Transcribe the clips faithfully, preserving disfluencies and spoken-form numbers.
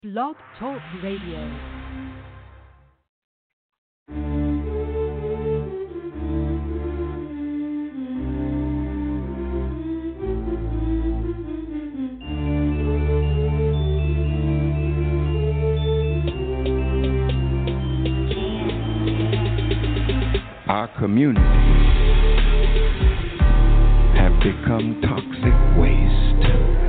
Blog Talk Radio. Our communities have become toxic waste,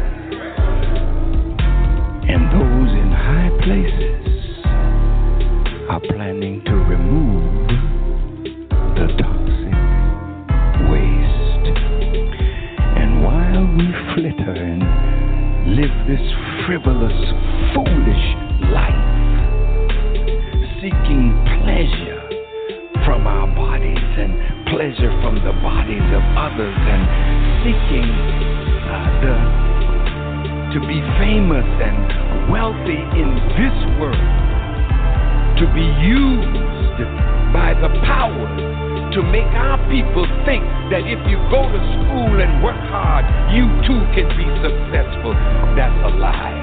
and those in high places are planning to remove the toxic waste. And while we flitter and live this frivolous, foolish life, seeking pleasure from our bodies and pleasure from the bodies of others, and seeking uh, the, to be famous and wealthy in this world, to be used by the power to make our people think that if you go to school and work hard, you too can be successful. That's a lie.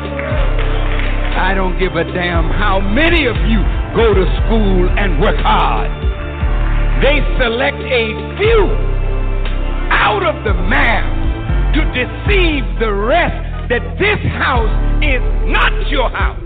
I don't give a damn how many of you go to school and work hard. They select a few out of the mass to deceive the rest that this house is not your house.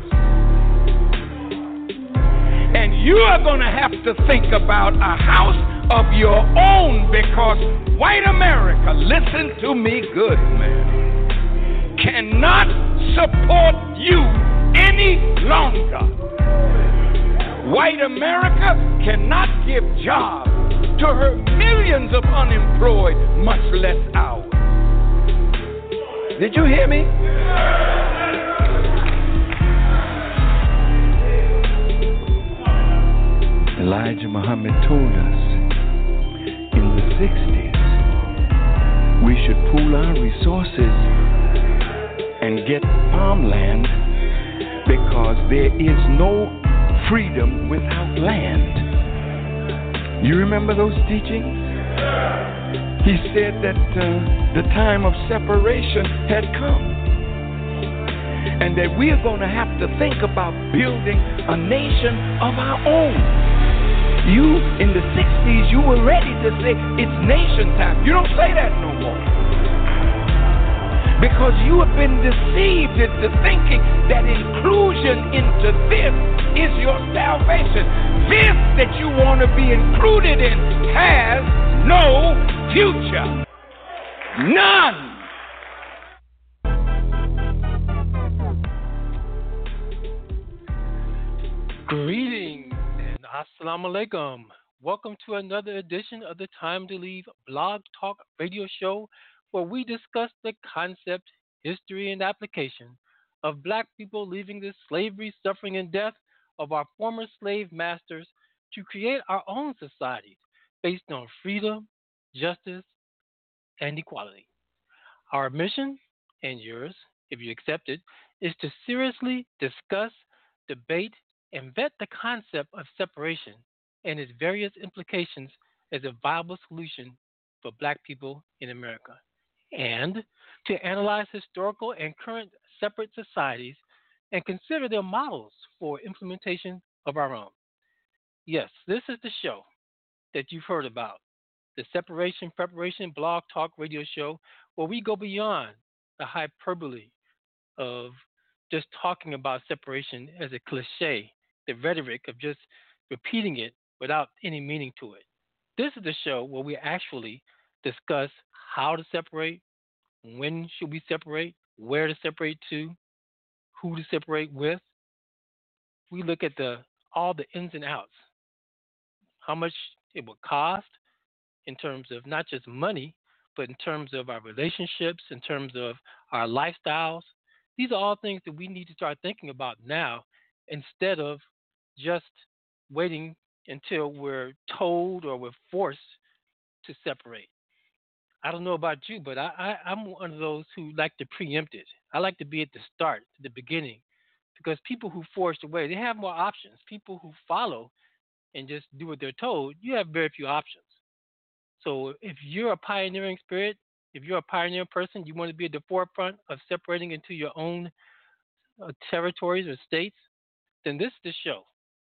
And you are going to have to think about a house of your own, because white America, listen to me good, man, cannot support you any longer. White America cannot give jobs to her millions of unemployed, much less ours. Did you hear me? Elijah Muhammad told us in the sixties we should pool our resources and get farmland, because there is no freedom without land. You remember those teachings? He said that uh, the time of separation had come, and that we are going to have to think about building a nation of our own. You, in the sixties, you were ready to say it's nation time. You don't say that no more, because you have been deceived into thinking that inclusion into this is your salvation. This that you want to be included in has no future. None. Greetings and assalamu alaikum. Welcome to another edition of the Time to Leave Blog Talk Radio Show, where we discuss the concept, history, and application of black people leaving the slavery, suffering, and death of our former slave masters to create our own society based on freedom, justice, and equality. Our mission, and yours, if you accept it, is to seriously discuss, debate, and vet the concept of separation and its various implications as a viable solution for black people in America, and to analyze historical and current separate societies and consider their models for implementation of our own. Yes, this is the show that you've heard about, the Separation Preparation Blog Talk Radio Show, where we go beyond the hyperbole of just talking about separation as a cliche, the rhetoric of just repeating it without any meaning to it. This is the show where we actually discuss how to separate, when should we separate, where to separate to, who to separate with. We look at the all the ins and outs, how much it will cost in terms of not just money, but in terms of our relationships, in terms of our lifestyles. These are all things that we need to start thinking about now, instead of just waiting until we're told or we're forced to separate. I don't know about you, but I, I, I'm one of those who like to preempt it. I like to be at the start, the beginning, because people who forced away, they have more options. People who follow and just do what they're told, you have very few options. So if you're a pioneering spirit, if you're a pioneering person, you want to be at the forefront of separating into your own uh, territories or states, then this is the show.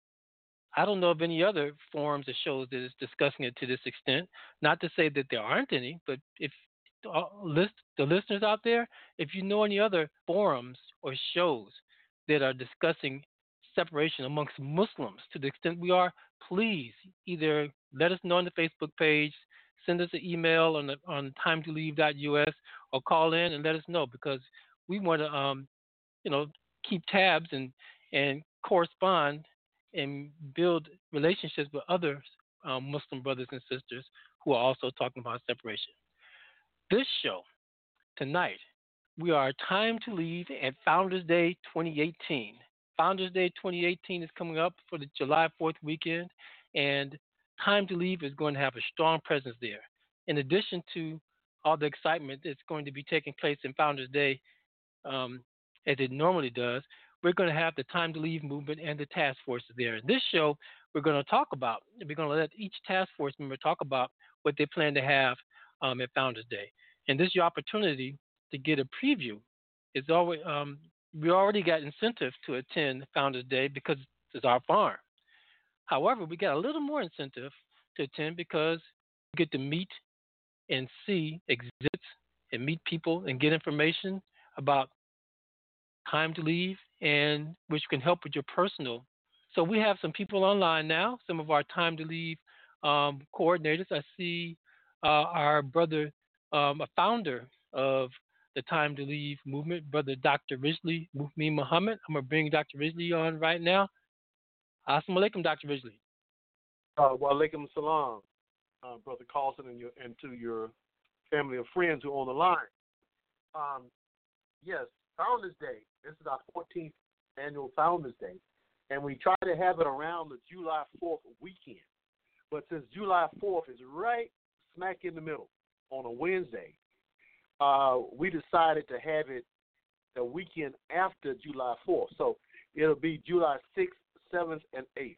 I don't know of any other forums or shows that is discussing it to this extent. Not to say that there aren't any, but if uh, list the listeners out there, if you know any other forums or shows that are discussing separation amongst Muslims to the extent we are, please either let us know on the Facebook page, send us an email on the, on time to leave dot U S, or call in and let us know because we want to um, you know keep tabs and and correspond and build relationships with other um, Muslim brothers and sisters who are also talking about separation. This show tonight, we are Time to Leave at Founders Day twenty eighteen. Founders Day twenty eighteen is coming up for the July fourth weekend, and Time to Leave is going to have a strong presence there. In addition to all the excitement that's going to be taking place in Founders Day, um, as it normally does, we're going to have the Time to Leave movement and the task forces there. In this show, we're going to talk about, we're going to let each task force member talk about what they plan to have um, at Founders Day. And this is your opportunity to get a preview. It's always um, we already got incentive to attend Founders Day because it's our farm. However, we got a little more incentive to attend because we get to meet and see exhibits and meet people and get information about Time to Leave, and which can help with your personal. So we have some people online now, some of our Time to Leave um, coordinators. I see uh, our brother, um, a founder of the Time to Leave movement, Brother Doctor Ridgely Mufmi Muhammad. I'm going to bring Doctor Ridgely on right now. Assalamu alaikum, Doctor Ridgely. Uh, wa alaikum salam, uh, Brother Carlson, and, your, and to your family of friends who are on the line. Um, yes, Founders Day. This is our fourteenth annual Founders Day, and we try to have it around the July fourth weekend. But since July fourth is right smack in the middle on a Wednesday, uh, we decided to have it the weekend after July fourth. So it'll be July sixth, seventh, and eighth.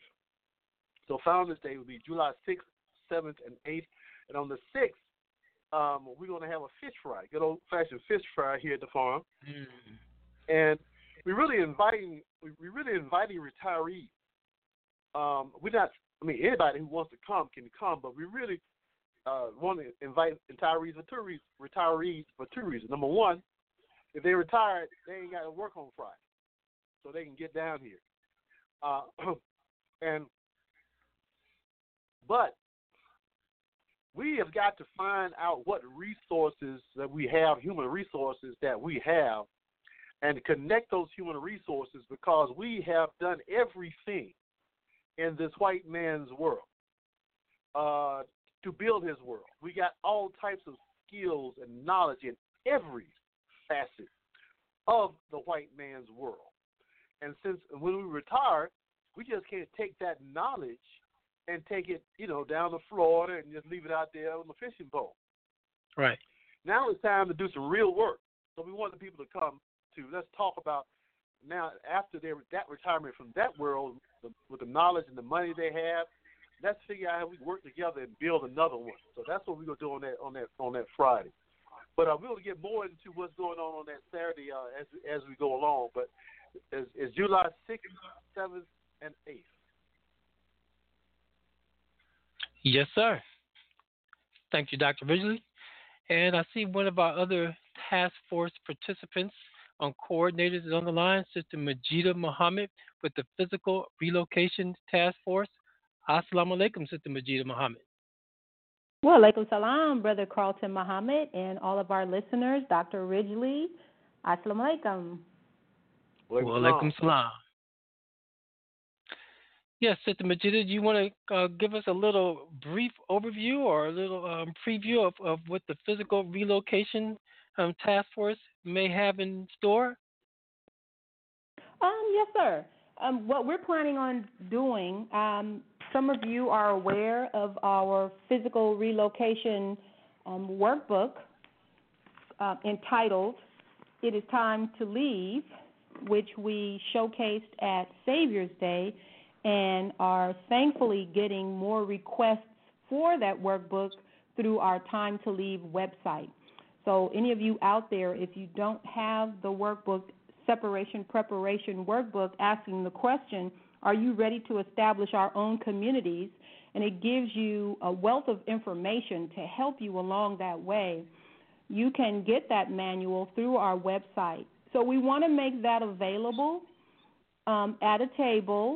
So Founders Day will be July sixth, seventh, and eighth. And on the sixth, um, we're going to have a fish fry, good old-fashioned fish fry here at the farm. Mm. And we're really inviting, we're really inviting retirees. Um, we're not, I mean, anybody who wants to come can come, but we really uh, want to invite retirees for two reasons. Retirees for two reasons. Number one, if they're retired, they ain't got to work on Friday, so they can get down here. Uh, and but we have got to find out what resources that we have, human resources that we have, and connect those human resources because we have done everything in this white man's world uh, to build his world. We got all types of skills and knowledge in every facet of the white man's world. And since when we retire, we just can't take that knowledge and take it, you know, down to Florida and just leave it out there on the fishing boat. Right. Now it's time to do some real work. So we want the people to come to, let's talk about now after their, that retirement from that world, the, with the knowledge and the money they have, let's figure out how we work together and build another one. So that's what we're going to do on that on that, on that Friday. But uh, we'll get more into what's going on on that Saturday uh, as, as we go along. But it's, it's July sixth, seventh, and eighth. Yes, sir. Thank you, Doctor Ridgely. And I see one of our other task force participants on coordinators is on the line, Sister Majida Muhammad with the Physical Relocation Task Force. Assalamu alaikum, Sister Majida Muhammad. Wa alaikum salam, Brother Carlton Muhammad, and all of our listeners, Doctor Ridgely. Assalamu alaikum. Wa alaikum salam. Yes, Sister Majida, do you want to uh, give us a little brief overview or a little um, preview of, of what the Physical Relocation um, Task Force may have in store? Um, yes, sir. Um, what we're planning on doing, um, some of you are aware of our Physical Relocation um, workbook uh, entitled It Is Time to Leave, which we showcased at Savior's Day, and are thankfully getting more requests for that workbook through our Time to Leave website. So any of you out there, if you don't have the workbook separation preparation workbook asking the question, are you ready to establish our own communities? And it gives you a wealth of information to help you along that way. You can get that manual through our website. So we want to make that available um, at a table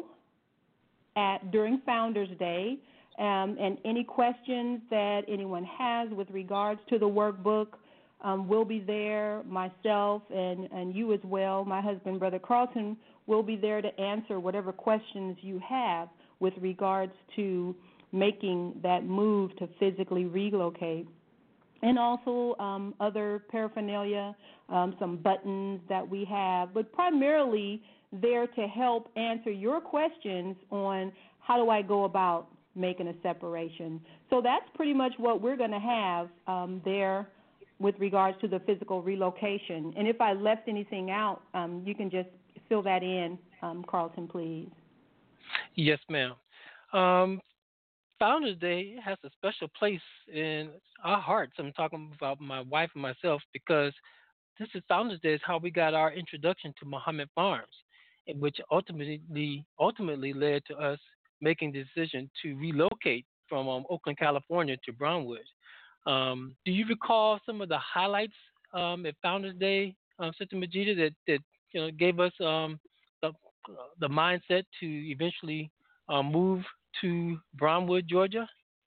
at during Founders Day. Um, and any questions that anyone has with regards to the workbook, um, will be there. Myself and, and you as well, my husband, Brother Carlton, will be there to answer whatever questions you have with regards to making that move to physically relocate. And also um, other paraphernalia, um, some buttons that we have, but primarily there to help answer your questions on how do I go about making a separation. So that's pretty much what we're going to have um, there with regards to the physical relocation. And if I left anything out, um, you can just fill that in, um, Carlton, please. Yes, ma'am. Um, Founders Day has a special place in our hearts. I'm talking about my wife and myself because this is Founders Day is how we got our introduction to Muhammad Farms, which ultimately ultimately led to us making the decision to relocate from um, Oakland, California to Brownwood. Um, do you recall some of the highlights um, at Founders Day, um, Sister Majida, that, that you know gave us um, the, the mindset to eventually uh, move to Brownwood, Georgia?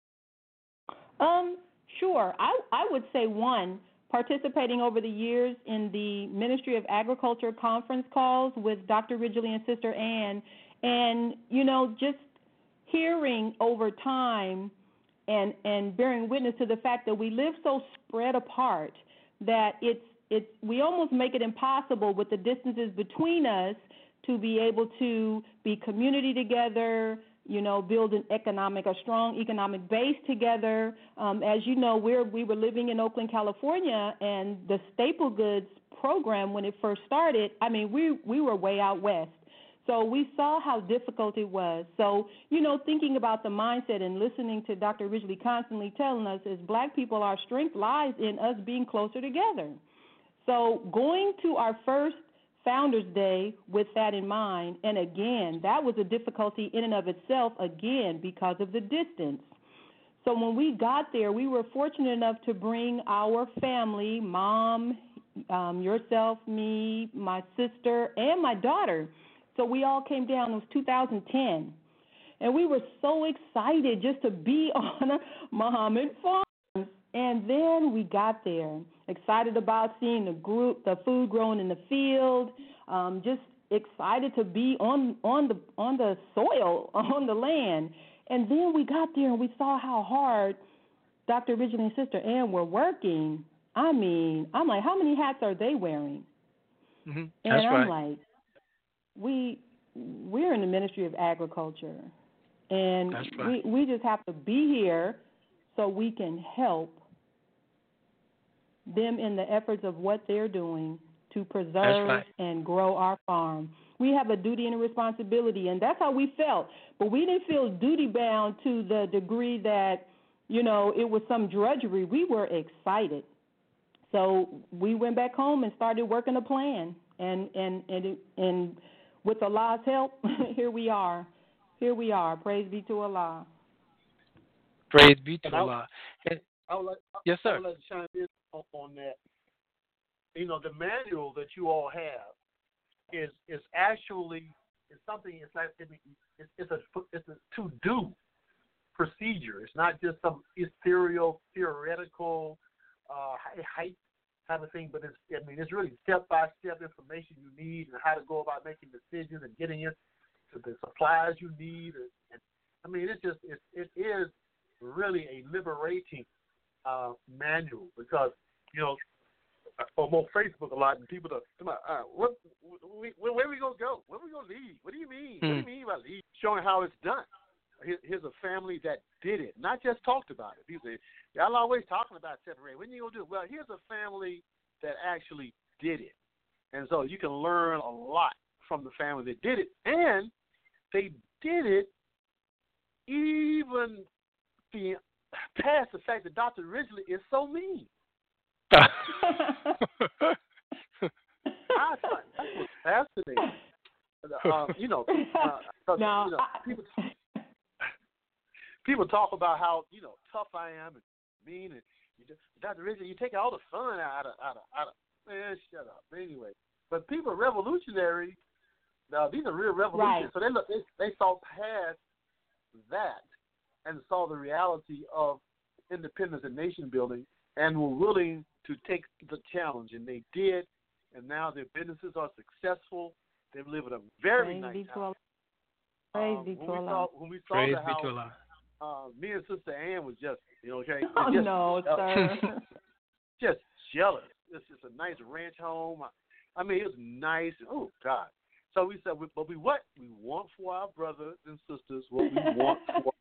Um, sure. I, I would say one, participating over the years in the Ministry of Agriculture conference calls with Doctor Ridgely and Sister Ann, and, you know, just hearing over time and, and bearing witness to the fact that we live so spread apart that it's, it's we almost make it impossible with the distances between us to be able to be community together, you know, build an economic, a strong economic base together. Um, as you know, we're, we were living in Oakland, California, and the staple goods program, when it first started, I mean, we, we were way out west. So we saw how difficult it was. So, you know, thinking about the mindset and listening to Doctor Ridgely constantly telling us, as black people, our strength lies in us being closer together. So going to our first Founders Day with that in mind, and again, that was a difficulty in and of itself, again, because of the distance. So when we got there, we were fortunate enough to bring our family, mom, um, yourself, me, my sister, and my daughter. So we all came down. It was two thousand ten. And we were so excited just to be on a Muhammad Farms. And then we got there, excited about seeing the group, the food growing in the field, um, just excited to be on on the on the soil, on the land. And then we got there and we saw how hard Doctor Ridgely and Sister Ann were working. I mean, I'm like, how many hats are they wearing? Mm-hmm. And That's I'm right. like, we we're in the Ministry of Agriculture, and That's right. we we just have to be here so we can help them in the efforts of what they're doing to preserve right. and grow our farm. We have a duty and a responsibility, and that's how we felt. But we didn't feel duty-bound to the degree that, you know, it was some drudgery. We were excited. So we went back home and started working a plan, and and and, it, and with Allah's help, here we are. Here we are. Praise be to Allah. Praise be to And I- Allah. And, I would like, yes, I sir. would like to chime in on, on that. You know, the manual that you all have is is actually it's something. It's like it's, it's a it's a to do procedure. It's not just some ethereal, theoretical, uh, hype type of thing. But it's I mean it's really step by step information you need and how to go about making decisions and getting it to the supplies you need. And, and I mean it's just it it is really a liberating uh, manual because you know. I'm on Facebook a lot, and people are, come on, uh, what, where, where are we going to go? Where are we going to leave? What do you mean? Hmm. What do you mean by leave? Showing how it's done. Here, here's a family that did it, not just talked about it. People say, y'all always talking about separate. When are you going to do it? Well, here's a family that actually did it. And so you can learn a lot from the family that did it. And they did it even the, past the fact that Doctor Ridgely is so mean. I I thought that was fascinating. Uh, you know, uh, no, you know I, people, people talk about how you know tough I am and mean, and you just, Doctor Richard, you take all the fun out of out of out of man. Shut up. Anyway, but people are revolutionary. Now these are real revolutionaries. Right. So they look, they they saw past that and saw the reality of independence and nation building, and were willing to take the challenge, and they did. And now their businesses are successful. They live in a very Praise nice be to house. Praise Um, be when to we Allah. saw when we saw Praise the be to house, Allah. uh, me and Sister Ann was just you know okay, Oh, just, no, uh, sir. just jealous. It's just a nice ranch home. I, I mean, it was nice. Oh God! So we said, we, but we what we want for our brothers and sisters, what we want for.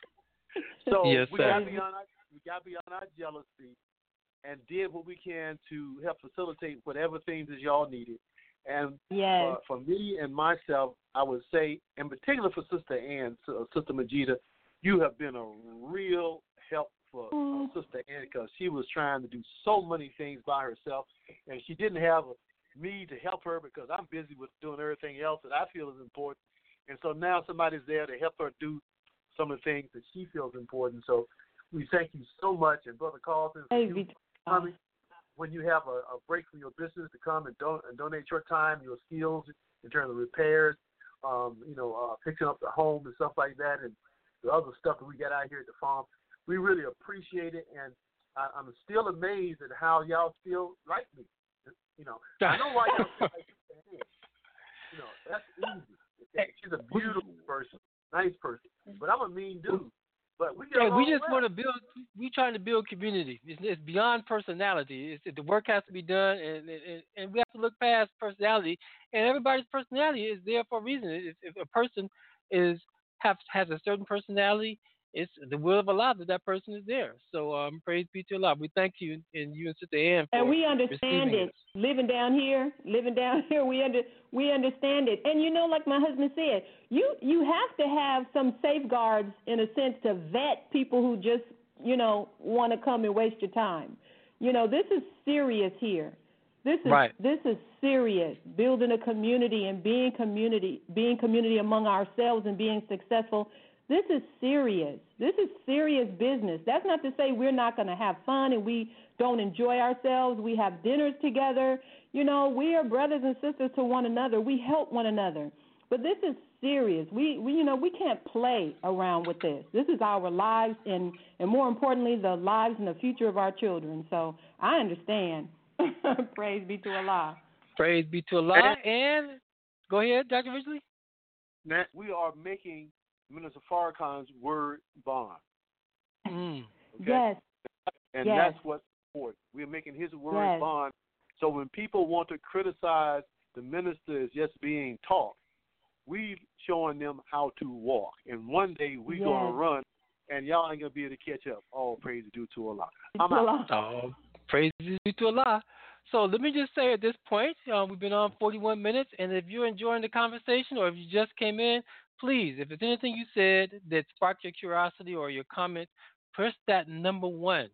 So Yes, we sir. got beyond our we got beyond our jealousy, and did what we can to help facilitate whatever things that y'all needed. And Yes. uh, for me and myself, I would say, in particular for Sister Ann, uh, Sister Majida, you have been a real help for uh, Sister Ann because she was trying to do so many things by herself, and she didn't have me to help her because I'm busy with doing everything else that I feel is important. And so now somebody's there to help her do some of the things that she feels important. So we thank you so much, and Brother Carlton, for Praise you be to coming. When you have a, a break from your business to come and, don- and donate your time, your skills in terms of repairs, um, you know, uh, fixing up the home and stuff like that, and the other stuff that we got out here at the farm, we really appreciate it. And I, I'm still amazed at how y'all still like me. You know, I know why y'all still like me. You know, that's easy. She's a beautiful person, nice person, but I'm a mean dude. But we get Yeah, we along just well. want to build. We trying to build community. It's, it's beyond personality. It's, the work has to be done, and, and and we have to look past personality. And everybody's personality is there for a reason. If, if a person is have has a certain personality, it's the will of Allah that that person is there. So um, praise be to Allah. We thank you and you and Sister Ann for And we understand receiving it. Living down here, living down here, we under we understand it. And you know, like my husband said, you you have to have some safeguards in a sense to vet people who just you know want to come and waste your time. You know, this is serious here. This is Right. this is serious. Building a community and being community, being community among ourselves and being successful. This is serious. This is serious business. That's not to say we're not going to have fun and we don't enjoy ourselves. We have dinners together. You know, we are brothers and sisters to one another. We help one another. But this is serious. We, we you know, we can't play around with this. This is our lives and, and more importantly, the lives and the future of our children. So I understand. Praise be to Allah. Praise be to Allah. And go ahead, Doctor Ridgely. That we are making Minister Farrakhan's word bond. Mm. Okay? Yes. And yes. that's what's important. We're making his word yes. bond. So when people want to criticize the minister as just being taught, we showing them how to walk. And one day we're yes. going to run, and y'all ain't going to be able to catch up. All praise is due to Allah. I'm out. Oh, praise is due to Allah. So let me just say at this point, uh, we've been on forty-one minutes, and if you're enjoying the conversation or if you just came in, please, if there's anything you said that sparked your curiosity or your comment, press that number one,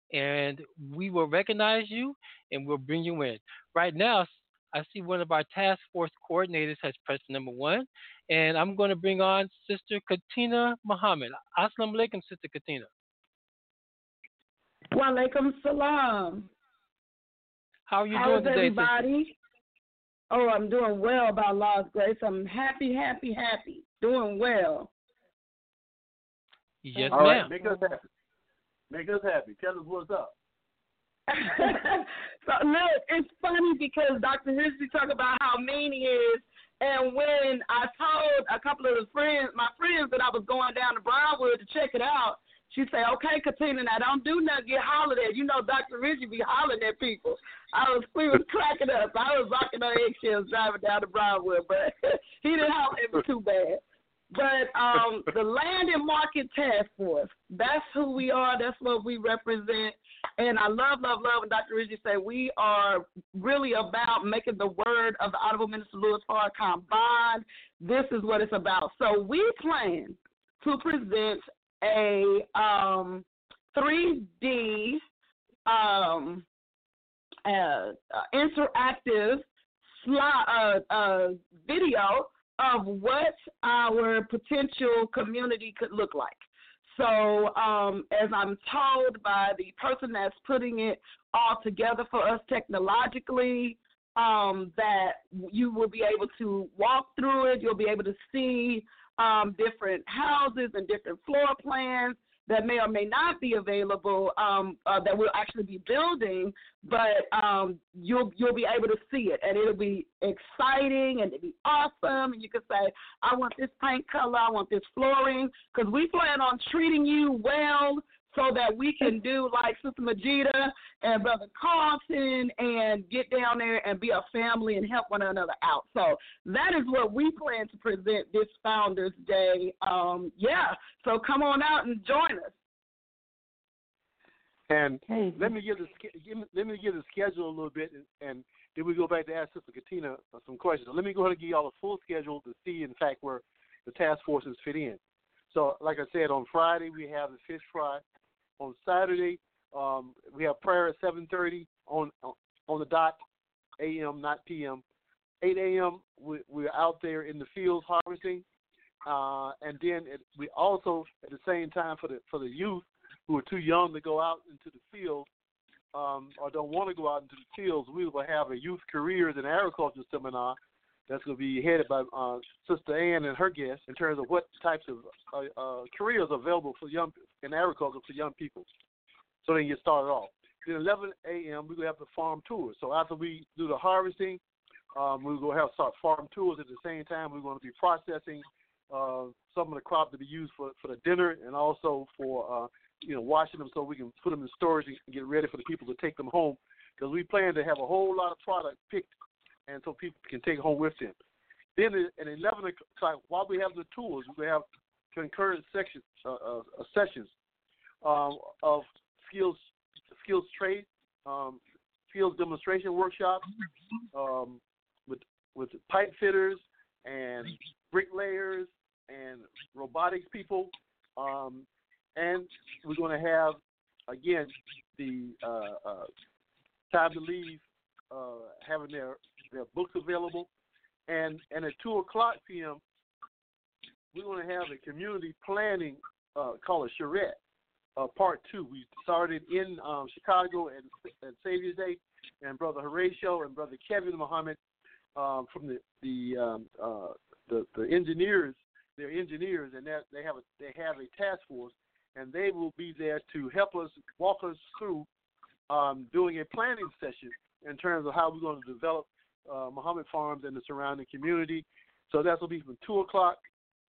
and we will recognize you and we'll bring you in. Right now, I see one of our task force coordinators has pressed number one, and I'm going to bring on Sister Katina Muhammad. Assalamu alaikum, Sister Katina. Wa alaikum salam. How are you How doing is today, everybody? Sister? Oh, I'm doing well by Allah's grace. I'm happy, happy, happy. Doing well. Yes, All ma'am. right, make us happy. Make us happy. Tell us what's up. So look, it's funny because Doctor History talk about how mean he is, and when I told a couple of his friends, my friends, that I was going down to Brownwood to check it out, she said, "Okay, Katina, now don't do nothing, get hollered at. You know, Doctor Richie be hollering at people." I was, we was cracking up. I was rocking on eggshells driving down to Brownwood, but he didn't holler at me too bad. But um, the Land and Market Task Force, that's who we are. That's what we represent. And I love, love, love when Doctor Ridgely said we are really about making the word of the Honorable Minister Louis Farrakhan bond. This is what it's about. So we plan to present a um, three D um, uh, uh, interactive slide, uh, uh, video of what our potential community could look like. So um, as I'm told by the person that's putting it all together for us technologically, um, that you will be able to walk through it. You'll be able to see um, different houses and different floor plans that may or may not be available, um, uh, that we'll actually be building, but um, you'll you'll be able to see it, and it'll be exciting, and it'll be awesome, and you can say, I want this paint color, I want this flooring, because we plan on treating you well so that we can do like Sister Majida and Brother Carlton and get down there and be a family and help one another out. So that is what we plan to present this Founders Day. Um, yeah, so come on out and join us. And Hey. let me give the give me, let me give the schedule a little bit, and, and then we go back to ask Sister Katina some questions. So let me go ahead and give y'all a full schedule to see, in fact, where the task forces fit in. So, like I said, on Friday we have the fish fry. On Saturday, um, we have prayer at seven thirty on on the dot, A M, not P M. eight a.m., we, we're out there in the fields harvesting. Uh, and then it, we also, at the same time, for the for the youth who are too young to go out into the field um, or don't want to go out into the fields, we will have a youth careers and agriculture seminar that's going to be headed by uh, Sister Ann and her guests in terms of what types of uh, uh, careers are available for young in agriculture for young people. So they can get started off. Then eleven a.m. we're going to have the farm tours. So after we do the harvesting, um, we're going to have start farm tours. At the same time, we're going to be processing uh, some of the crop to be used for, for the dinner, and also for uh, you know washing them so we can put them in storage and get ready for the people to take them home. Because we plan to have a whole lot of product picked, and so people can take home with them. Then at eleven o'clock, while we have the tours, we have concurrent sections, uh, uh, sessions um, of skills, skills trade, um, skills demonstration workshops um, with with pipe fitters and bricklayers and robotics people, um, and we're going to have again the uh, uh, time to leave, uh, having their their books available, and and at two o'clock p m we're going to have a community planning uh, called a charrette, uh, part two. We started in um, Chicago at, at Savior's Day, and Brother Horatio and Brother Kevin Muhammad um, from the the, um, uh, the the engineers, they're engineers, and they have a they have a task force, and they will be there to help us walk us through um, doing a planning session in terms of how we're going to develop uh, Muhammad Farms and the surrounding community. So that will be from two o'clock.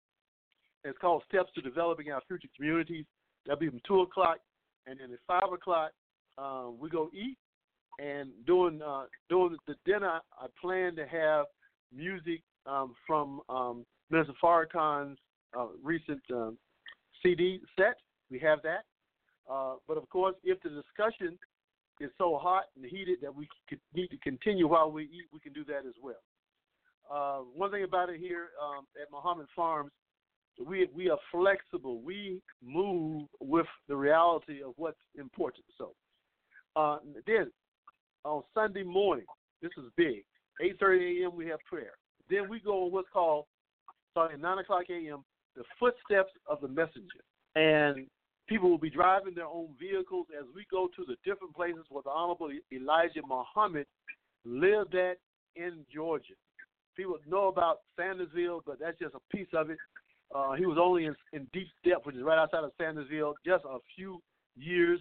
It's called Steps to Developing Our Future Communities. That'll be from two o'clock, and then at five o'clock um, we go eat. And during uh, during the dinner, I plan to have music um, from um, Minister Farrakhan's uh, recent um, C D set. We have that. Uh, but of course, if the discussion is so hot and heated that we could need to continue while we eat, we can do that as well. Uh, one thing about it here um, at Muhammad Farms, we we are flexible. We move with the reality of what's important. So uh, then on Sunday morning, this is big, eight thirty a.m. we have prayer. Then we go on what's called, starting at nine o'clock a.m., the footsteps of the messenger. And people will be driving their own vehicles as we go to the different places where the Honorable Elijah Muhammad lived at in Georgia. People know about Sandersville, but that's just a piece of it. Uh, he was only in, in Deep Step, which is right outside of Sandersville, just a few years.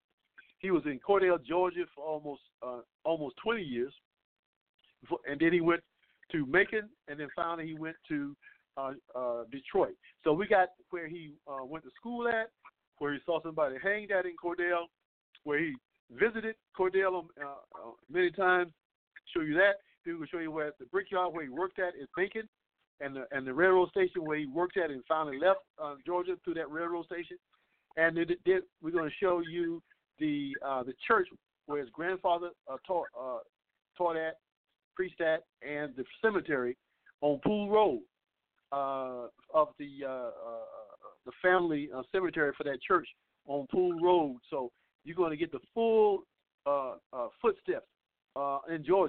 He was in Cordell, Georgia for almost uh, almost twenty years. And then he went to Macon, and then finally he went to uh, uh, Detroit. So we got where he uh, went to school at, where he saw somebody hanged at in Cordell, where he visited Cordell uh, uh, many times. Show you that. Then we'll show you where the brickyard where he worked at is Macon, and the and the railroad station where he worked at and finally left uh, Georgia through that railroad station. And then, then we're going to show you the uh, the church where his grandfather uh, taught uh, taught at, preached at, and the cemetery on Pool Road uh, of the uh, uh, the family uh, cemetery for that church on Pool Road. So you're going to get the full uh, uh, footsteps uh, in Georgia.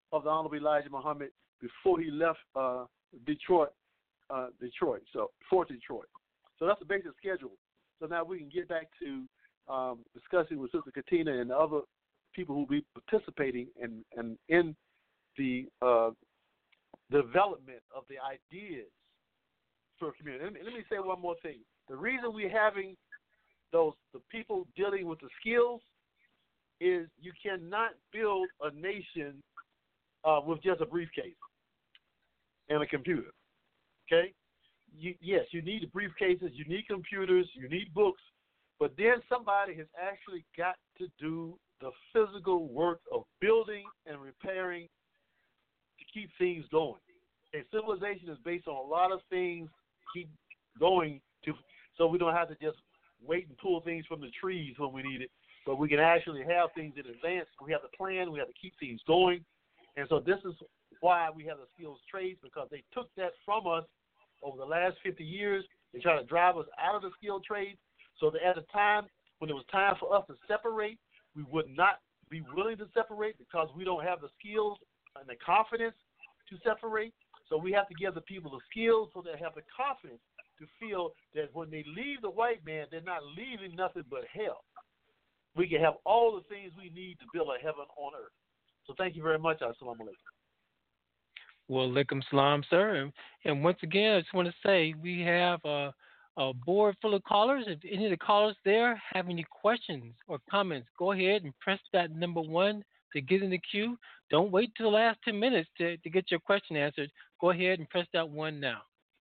of the Honorable Elijah Muhammad before he left uh, Detroit, uh, Detroit, so Fort Detroit. So that's the basic schedule. So now we can get back to um, discussing with Sister Katina and the other people who will be participating in, in, in the uh, development of the ideas for a community. Let me, let me say one more thing. The reason we're having those the people dealing with the skills is you cannot build a nation uh, with just a briefcase and a computer. Okay? You, yes, you need briefcases, you need computers, you need books, but then somebody has actually got to do the physical work of building and repairing to keep things going. A civilization is based on a lot of things keep going to, so we don't have to just wait and pull things from the trees when we need it, but we can actually have things in advance. We have to plan, we have to keep things going, and so this is why we have the skills trades, because they took that from us over the last fifty years. They try to drive us out of the skilled trades, so that at a time when it was time for us to separate, we would not be willing to separate because we don't have the skills and the confidence to separate. So we have to give the people the skills so they have the confidence to feel that when they leave the white man, they're not leaving nothing but hell. We can have all the things we need to build a heaven on earth. So thank you very much. Assalamu alaikum. Well, alaikum salam, sir. And, and once again, I just want to say we have a, a board full of callers. If any of the callers there have any questions or comments, go ahead and press that number one to get in the queue. Don't wait till the last ten minutes to, to get your question answered. Go ahead and press that one now.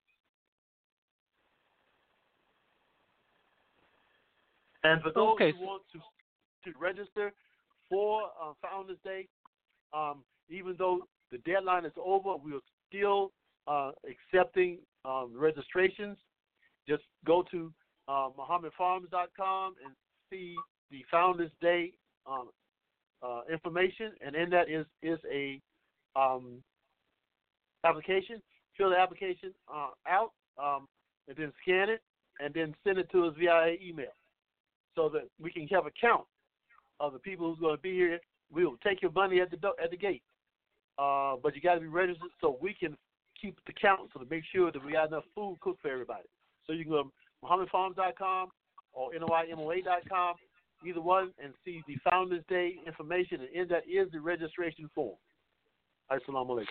And for those okay. who want to, to register for uh, Founders Day, um, even though the deadline is over, we are still uh, accepting um, registrations. Just go to uh, Muhammad Farms dot com and see the Founders Day um, uh, information, and in that is is a um, application. Fill the application uh, out, um, and then scan it, and then send it to us via email, so that we can have a count of the people who's going to be here. We will take your money at the do- at the gate, uh, but you got to be registered so we can keep the count, so to make sure that we got enough food cooked for everybody. So you can go to Muhammad Farms dot com or N Y M O A dot com, either one, and see the Founders Day information, and in that is the registration form. Assalamu alaikum.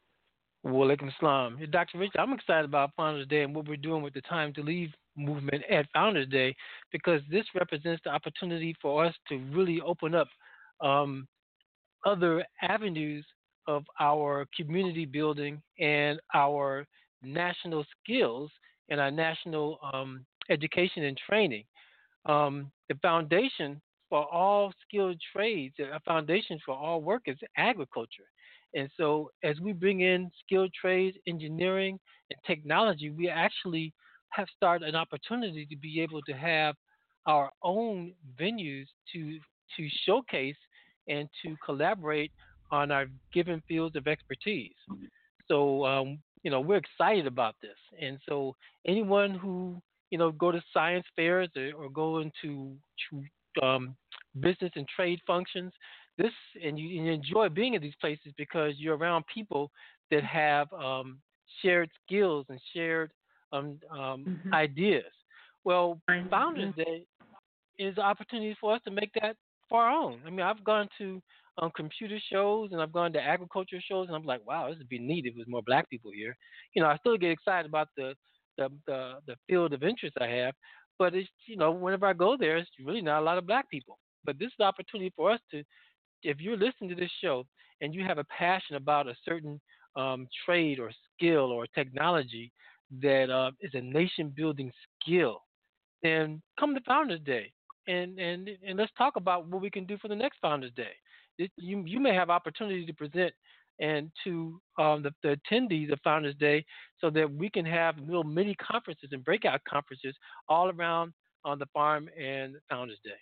Wa alaikum salam. Doctor Richard, I'm excited about Founders Day and what we're doing with the Time to Leave movement at Founders Day, because this represents the opportunity for us to really open up um, other avenues of our community building and our national skills and our national um, education and training. Um, the foundation for all skilled trades, a foundation for all work is agriculture. And so as we bring in skilled trades, engineering, and technology, we actually have started an opportunity to be able to have our own venues to to showcase and to collaborate on our given fields of expertise. So, um, you know, we're excited about this. And so anyone who, you know, go to science fairs or, or go into um, business and trade functions, this and you, you enjoy being in these places because you're around people that have um, shared skills and shared um, um, Mm-hmm. ideas. Well, Mm-hmm. Founders Day is an opportunity for us to make that for our own. I mean, I've gone to um, computer shows and I've gone to agriculture shows, and I'm like, wow, this would be neat if there was more black people here. You know, I still get excited about the the the, the field of interest I have, but it's, you know, whenever I go there, it's really not a lot of black people. But this is the opportunity for us to, if you're listening to this show and you have a passion about a certain um, trade or skill or technology that uh, is a nation-building skill, then come to Founders Day and, and, and let's talk about what we can do for the next Founders Day. It, you, you may have opportunity to present and to um, the, the attendees of Founders Day so that we can have little mini conferences and breakout conferences all around on the farm and Founders Day.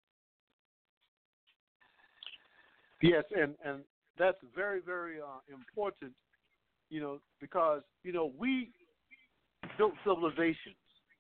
Yes, and, and that's very, very uh, important, you know, because, you know, we built civilizations,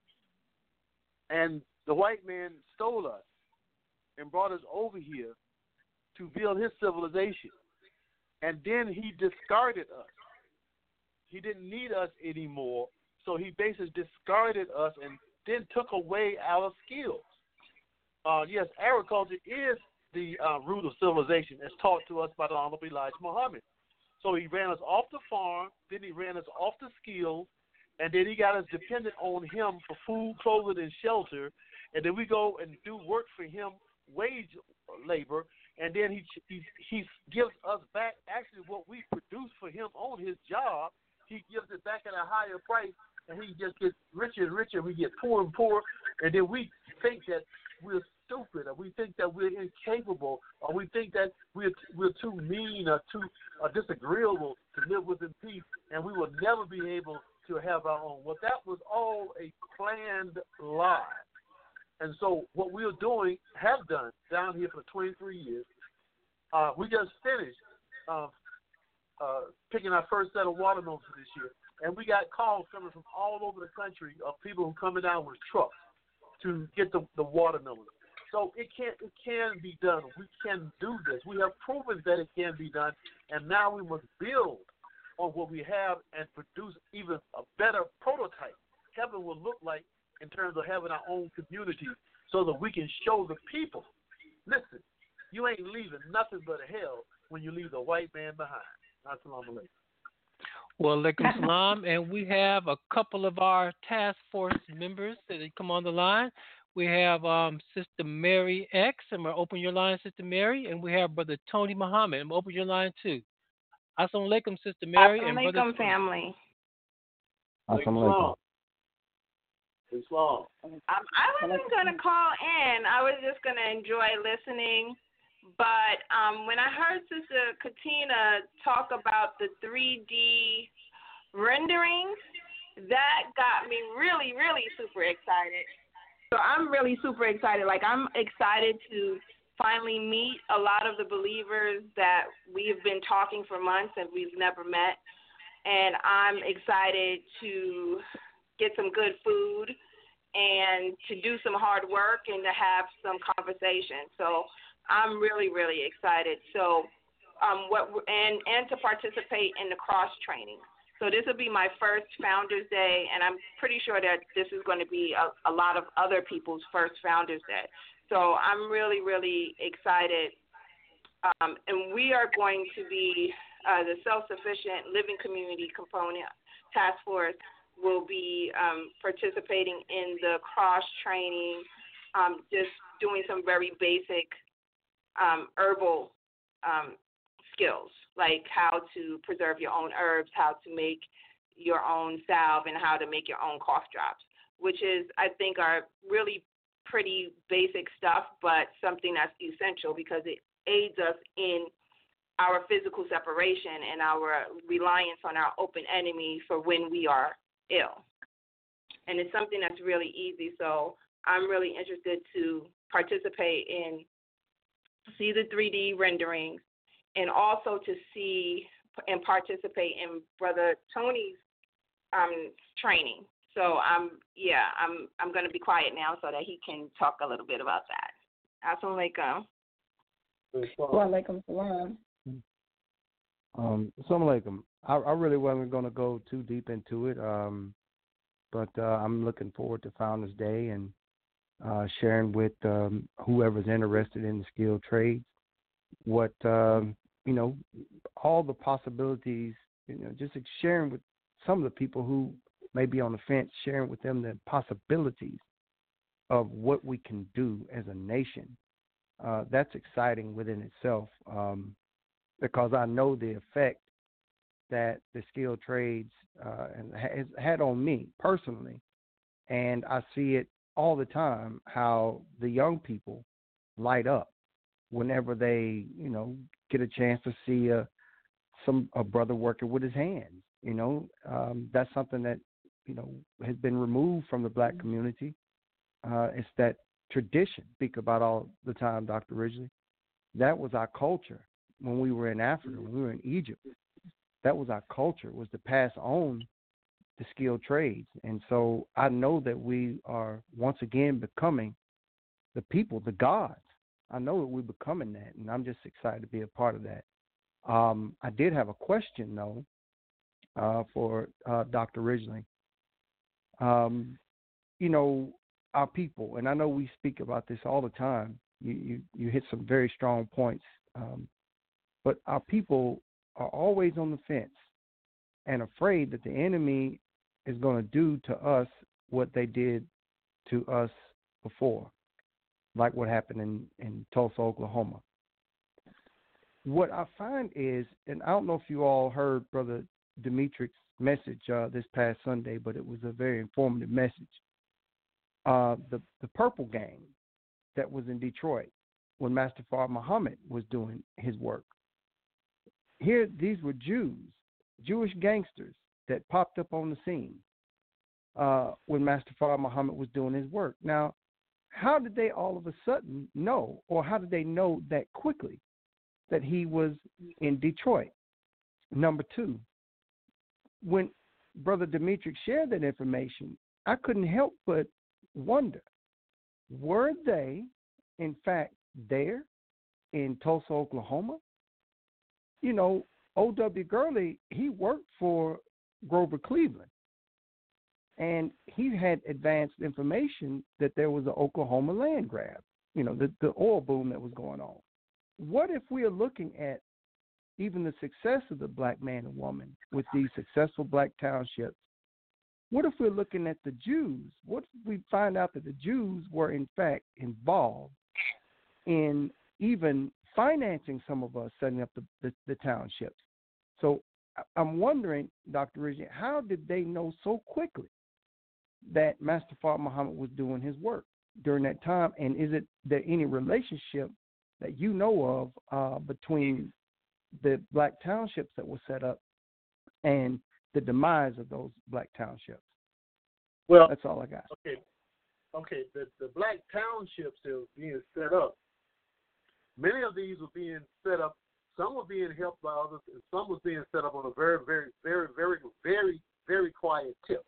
and the white man stole us and brought us over here to build his civilization. and then he discarded us. He didn't need us anymore, so he basically discarded us and then took away our skills. Uh, yes, agriculture is the uh, root of civilization, as taught to us by the Honorable Elijah Muhammad. So he ran us off the farm, then he ran us off the skills, and then he got us dependent on him for food, clothing, and shelter, and then we go and do work for him, wage labor, and then he he, he gives us back actually what we produce for him on his job. He gives it back at a higher price, and he just gets richer and richer. We get poorer and poorer, and then we think that we're stupid, or we think that we're incapable, or we think that we're we're too mean or too uh, disagreeable to live within peace, and we will never be able to have our own. Well, that was all a planned lie. And so what we're doing, have done down here for twenty-three years, uh, we just finished uh, uh, picking our first set of watermelons for this year, and we got calls coming from all over the country of people who coming down with trucks to get the, the watermelons. So it can it can be done. We can do this. We have proven that it can be done, and now we must build on what we have and produce even a better prototype. Heaven will look like in terms of having our own community so that we can show the people, listen, you ain't leaving nothing but a hell when you leave the white man behind. Assalamu alaikum. Well, alaikum salam, and we have a couple of our task force members that come on the line. We have um, Sister Mary X, and we'll open your line, Sister Mary, and we have Brother Tony Muhammad, and we'll open your line too. Assalamu alaikum, Sister Mary. Assalamu and Brother family. Assalamu alaikum. Islam. Um, I wasn't going to call in. I was just going to enjoy listening. But um, when I heard Sister Katina talk about the three D renderings, that got me really, really super excited. So I'm really super excited. Like, I'm excited to finally meet a lot of the believers that we have been talking for months and we've never met. And I'm excited to get some good food and to do some hard work and to have some conversation. So I'm really, really excited. So um, what and and to participate in the cross training. So this will be my first Founders Day, and I'm pretty sure that this is going to be a, a lot of other people's first Founders Day. So I'm really, really excited. Um, and we are going to be uh, the self-sufficient living community component task force will be um, participating in the cross training, um, just doing some very basic um, herbal um, skills, like how to preserve your own herbs, how to make your own salve, and how to make your own cough drops, which is, I think, are really pretty basic stuff, but something that's essential because it aids us in our physical separation and our reliance on our open enemy for when we are ill. And it's something that's really easy, so I'm really interested to participate in, see the three D renderings, and also to see and participate in Brother Tony's um, training. So I'm, yeah, I'm I'm going to be quiet now so that he can talk a little bit about that. Assalamu alaikum. Wa alaikum salam. Um, Assalamu alaikum. I, I really wasn't going to go too deep into it, um, but uh, I'm looking forward to Founders Day and uh, sharing with um, whoever's interested in the skilled trades what, um, you know, all the possibilities, you know, just sharing with some of the people who may be on the fence, sharing with them the possibilities of what we can do as a nation. Uh, that's exciting within itself um, because I know the effect that the skilled trades uh, has had on me personally, and I see it all the time, how the young people light up whenever they, you know, get a chance to see a, some a brother working with his hands. You know, um, that's something that, you know, has been removed from the black community. Uh, it's that tradition, speak about all the time, Doctor Ridgely. That was our culture when we were in Africa, when we were in Egypt. That was our culture, was to pass on the skilled trades. And so I know that we are once again becoming the people, the gods. I know that we're becoming that, and I'm just excited to be a part of that. Um, I did have a question, though, uh, for uh, Doctor Ridgely. Um, you know, our people, and I know we speak about this all the time. You, you, you hit some very strong points. Um, but our people are always on the fence and afraid that the enemy is going to do to us what they did to us before, like what happened in, in Tulsa, Oklahoma. What I find is, and I don't know if you all heard Brother Demetric's message uh, this past Sunday, but it was a very informative message. Uh, the, the Purple Gang that was in Detroit when Master Fard Muhammad was doing his work. Here, these were Jews, Jewish gangsters that popped up on the scene uh, when Master Fard Muhammad was doing his work. Now, how did they all of a sudden know, or how did they know that quickly that he was in Detroit? Number two, when Brother Demetric shared that information, I couldn't help but wonder, were they, in fact, there in Tulsa, Oklahoma? You know, O W. Gurley, he worked for Grover Cleveland, and he had advanced information that there was an Oklahoma land grab, you know, the, the oil boom that was going on. What if we are looking at even the success of the black man and woman with these successful black townships? What if we're looking at the Jews? What if we find out that the Jews were, in fact, involved in even financing some of us setting up the, the, the townships? So I'm wondering, Doctor Ridgely, how did they know so quickly that Master Fard Muhammad was doing his work during that time? And is it there any relationship that you know of uh, between the black townships that were set up and the demise of those black townships? Well, that's all I got. Okay, okay. The the black townships that were being set up, many of these were being set up. Some were being helped by others, and some was being set up on a very, very, very, very, very, very quiet tip.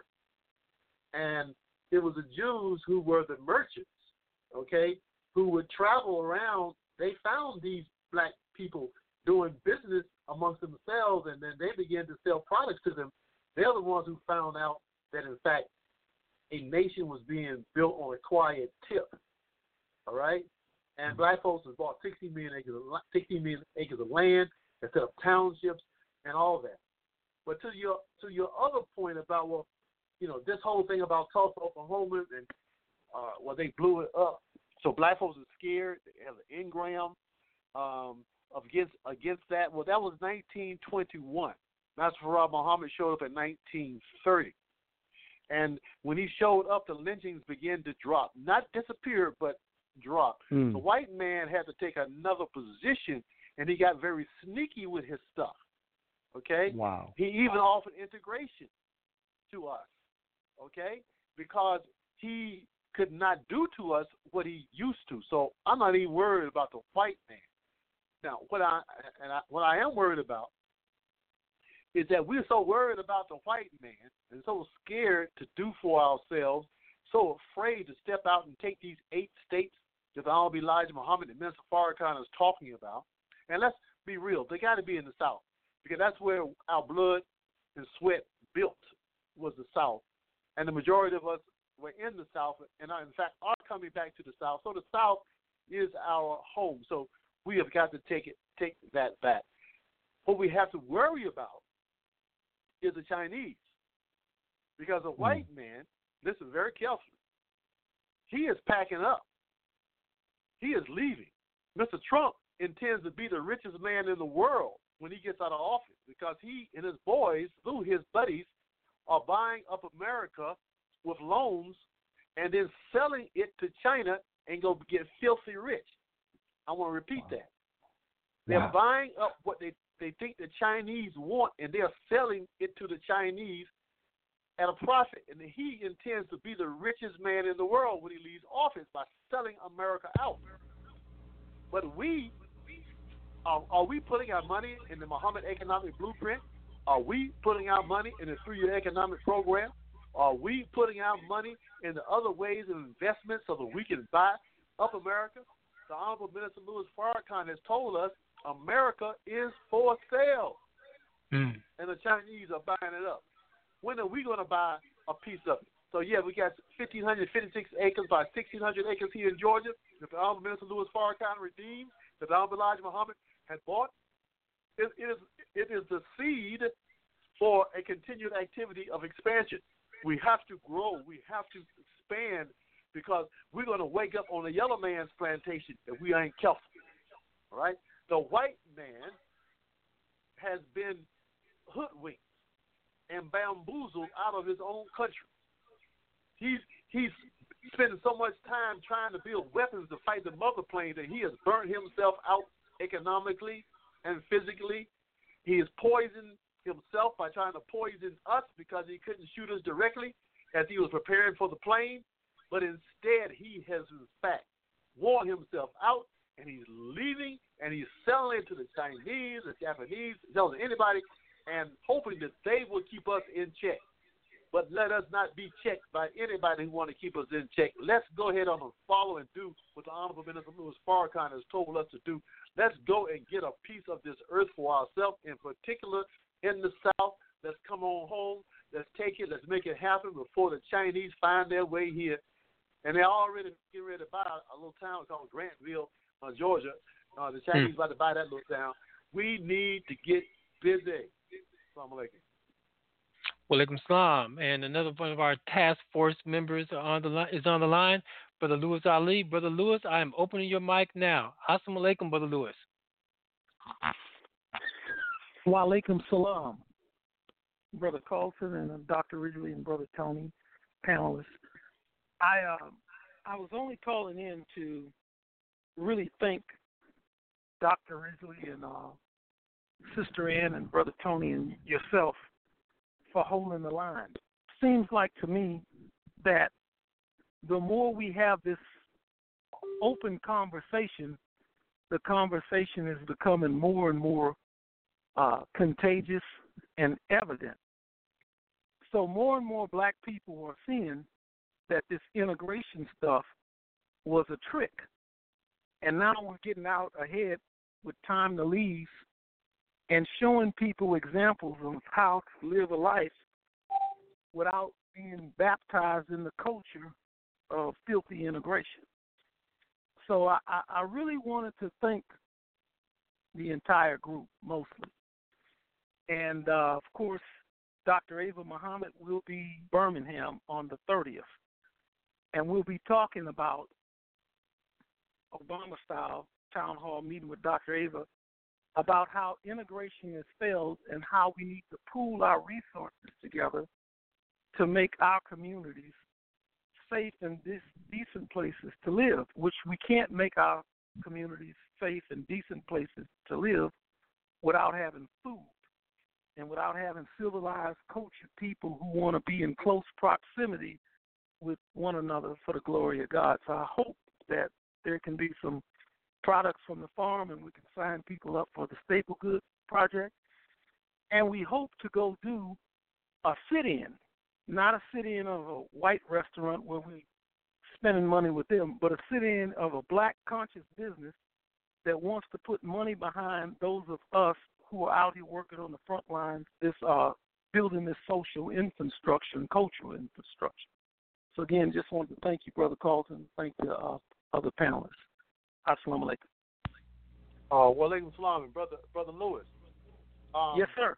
And it was the Jews who were the merchants, okay, who would travel around. They found these black people doing business amongst themselves, and then they began to sell products to them. They're the ones who found out that, in fact, a nation was being built on a quiet tip, all right? And black folks has bought sixteen million acres of, sixteen million acres of land and set up townships and all that. But to your to your other point about, well, you know, this whole thing about Tulsa, Oklahoma, and uh, well, they blew it up. So black folks are scared. They have an engram um, against against that. Well, that was nineteen twenty-one. Master Fard Muhammad showed up in nineteen thirty. And when he showed up, the lynchings began to drop. Not disappear, but drop. Mm. The white man had to take another position, and he got very sneaky with his stuff. Okay? Wow. He even offered integration to us. Okay? Because he could not do to us what he used to. So I'm not even worried about the white man. Now, what I and I, what I am worried about is that we're so worried about the white man and so scared to do for ourselves, so afraid to step out and take these eight states that Honorable Elijah Muhammad and Minister Farrakhan is talking about. And let's be real, they got to be in the South, because that's where our blood and sweat built, was the South. And the majority of us were in the South, and are, in fact, are coming back to the South. So the South is our home. So we have got to take it, take that back. What we have to worry about is the Chinese, because a white mm. man, listen very carefully, he is packing up. He is leaving. Mister Trump intends to be the richest man in the world when he gets out of office, because he and his boys, through his buddies, are buying up America with loans and then selling it to China and go get filthy rich. I want to repeat wow. that. They're wow. buying up what they, they think the Chinese want, and they're selling it to the Chinese at a profit. And he intends to be the richest man in the world when he leaves office by selling America out. But we, are, are we putting our money in the Muhammad Economic Blueprint? Are we putting our money in the three-year economic program? Are we putting our money in the other ways of investment so that we can buy up America? The Honorable Minister Louis Farrakhan has told us America is for sale, mm. and the Chinese are buying it up. When are we going to buy a piece of it? So, yeah, we got one thousand five hundred fifty-six acres by sixteen hundred acres here in Georgia that the Honorable Minister Louis Farrakhan redeemed, that the Honorable Elijah Muhammad had bought. It, it, is, it is the seed for a continued activity of expansion. We have to grow. We have to expand because we're going to wake up on a yellow man's plantation if we ain't careful. All right? The white man has been hoodwinked and bamboozled out of his own country. He's he's spending so much time trying to build weapons to fight the mother plane that he has burnt himself out economically and physically. He has poisoned himself by trying to poison us because he couldn't shoot us directly as he was preparing for the plane. But instead, he has, in fact, worn himself out, and he's leaving, and he's selling it to the Chinese, the Japanese, selling to anybody, and hoping that they will keep us in check. But let us not be checked by anybody who want to keep us in check. Let's go ahead on and follow and do what the Honorable Minister Louis Farrakhan has told us to do. Let's go and get a piece of this earth for ourselves, in particular in the South. Let's come on home. Let's take it. Let's make it happen before the Chinese find their way here. And they're already getting ready to buy a little town called Grantville, uh, Georgia. Uh, the Chinese mm. about to buy that little town. We need to get busy. Assalamu alaikum. Walaikum salam. And another one of our task force members are on the line, is on the line, Brother Louis Ali. Brother Louis, I am opening your mic now. Assalamu alaikum, Brother Louis. Wa alaikum salam. Brother Carlson and Doctor Ridgely and Brother Tony, panelists. I uh, I was only calling in to really thank Doctor Ridgely and uh, Sister Ann and Brother Tony and yourself for holding the line. Seems like to me that the more we have this open conversation, the conversation is becoming more and more uh, contagious and evident. So more and more black people are seeing that this integration stuff was a trick. And now we're getting out ahead with time to leave and showing people examples of how to live a life without being baptized in the culture of filthy integration. So I, I really wanted to thank the entire group mostly. And, uh, of course, Doctor Ava Muhammad will be Birmingham on the thirtieth. And we'll be talking about Obama-style town hall meeting with Doctor Ava about how integration has failed and how we need to pool our resources together to make our communities safe and decent places to live, which we can't make our communities safe and decent places to live without having food and without having civilized, cultured people who want to be in close proximity with one another for the glory of God. So I hope that there can be some products from the farm and we can sign people up for the Staple Goods Project. And we hope to go do a sit-in, not a sit-in of a white restaurant where we're spending money with them, but a sit-in of a black conscious business that wants to put money behind those of us who are out here working on the front lines, this uh, building this social infrastructure and cultural infrastructure. So, again, just wanted to thank you, Brother Carlton. Thank the uh, other panelists. Assalamu alaikum. Uh, wa alaikum salam, Brother, Brother Lewis. Um, yes, sir.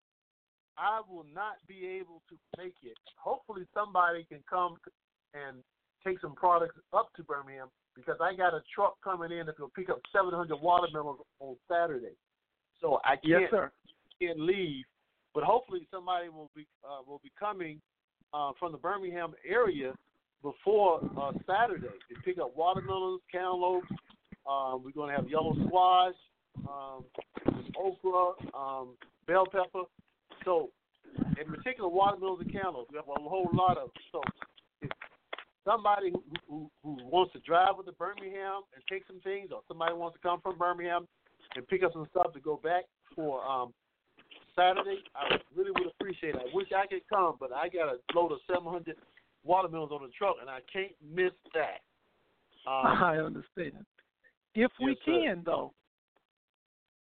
I will not be able to make it. Hopefully somebody can come and take some products up to Birmingham because I got a truck coming in that will pick up seven hundred watermelons on Saturday. So I can't, yes, sir. can't leave. But hopefully somebody will be uh, will be coming uh, from the Birmingham area before uh, Saturday to pick up watermelons, cantaloupes. Um, we're going to have yellow squash, um, okra, um, bell pepper. So, in particular, watermelons and cantaloupes. We have a whole lot of. So, if somebody who, who, who wants to drive with the Birmingham and take some things, or somebody wants to come from Birmingham and pick up some stuff to go back for um, Saturday, I really would appreciate it. I wish I could come, but I got a load of seven hundred watermelons on the truck, and I can't miss that. Um, I understand. If we yes, can, sir. though,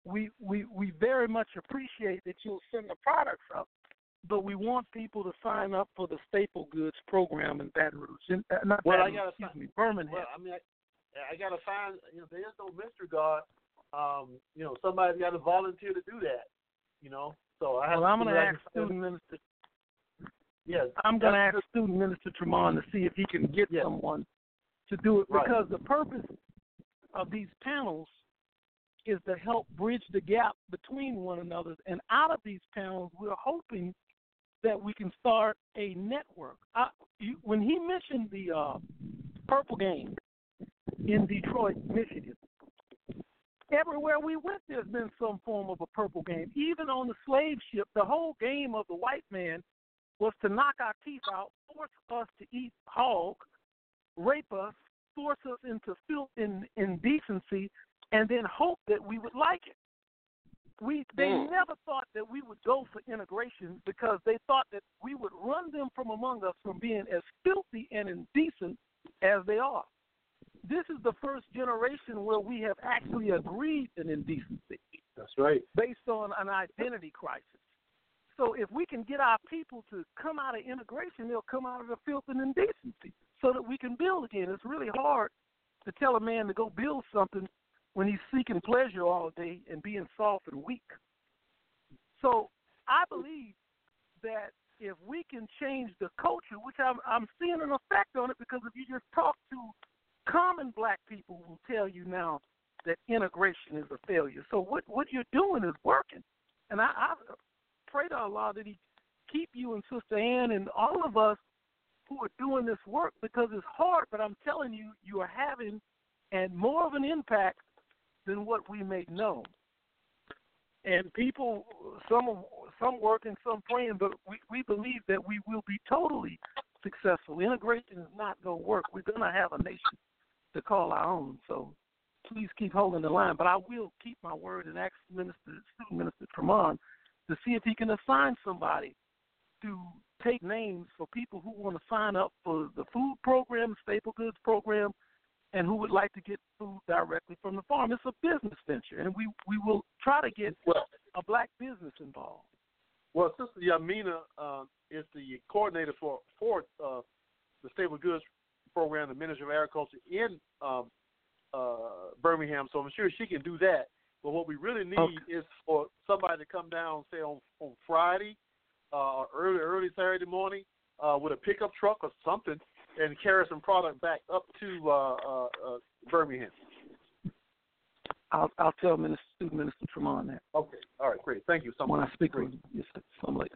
we, we, we very much appreciate that you'll send the products up, but we want people to sign up for the Staple Goods program in Baton Rouge. In, uh, not well, Baton I gotta Rouge, excuse find, me, Birmingham. Well, I mean, I, I got to find, you know, there is no mystery God. Um, you know, somebody's got to volunteer to do that, you know. So I have well, I'm going to ask Student Minister. Yes. I'm going to ask Student Minister Tremont to see if he can get yes. someone to do it, right. because the purpose of these panels is to help bridge the gap between one another. And out of these panels, we're hoping that we can start a network. I, you, when he mentioned the uh, Purple Game in Detroit, Michigan, everywhere we went, there's been some form of a purple game. Even on the slave ship, the whole game of the white man was to knock our teeth out, force us to eat hog, rape us, force us into filth and indecency, and then hope that we would like it. We They mm. never thought that we would go for integration, because they thought that we would run them from among us from being as filthy and indecent as they are. This is the first generation where we have actually agreed in indecency. That's right. Based on an identity crisis. So if we can get our people to come out of integration, they'll come out of the filth and indecency so that we can build again. It's really hard to tell a man to go build something when he's seeking pleasure all day and being soft and weak. So I believe that if we can change the culture, which I'm, I'm seeing an effect on it, because if you just talk to common black people, will tell you now that integration is a failure. So what, what you're doing is working. And I, I pray to Allah that he keep you and Sister Ann and all of us who are doing this work, because it's hard, but I'm telling you, you are having and more of an impact than what we make known. And people, some some working, some praying, but we, we believe that we will be totally successful. Integration is not going to work. We're going to have a nation to call our own. So please keep holding the line. But I will keep my word and ask Minister, Student Minister Tremont to see if he can assign somebody to take names for people who want to sign up for the food program, Staple Goods program, and who would like to get food directly from the farm. It's a business venture, and we, we will try to get well, a black business involved. Well, Sister Yamina uh, is the coordinator for, for uh, the Staple Goods program, the Ministry of Agriculture in um, uh, Birmingham, so I'm sure she can do that. But what we really need okay. is for somebody to come down, say, on, on Friday uh, or early, early Saturday morning uh, with a pickup truck or something, and carry some product back up to uh, uh, uh, Birmingham. I'll I'll tell Minister Student Minister Tremont that. Okay. All right. Great. Thank you so much. When I speak with him, yes, some later.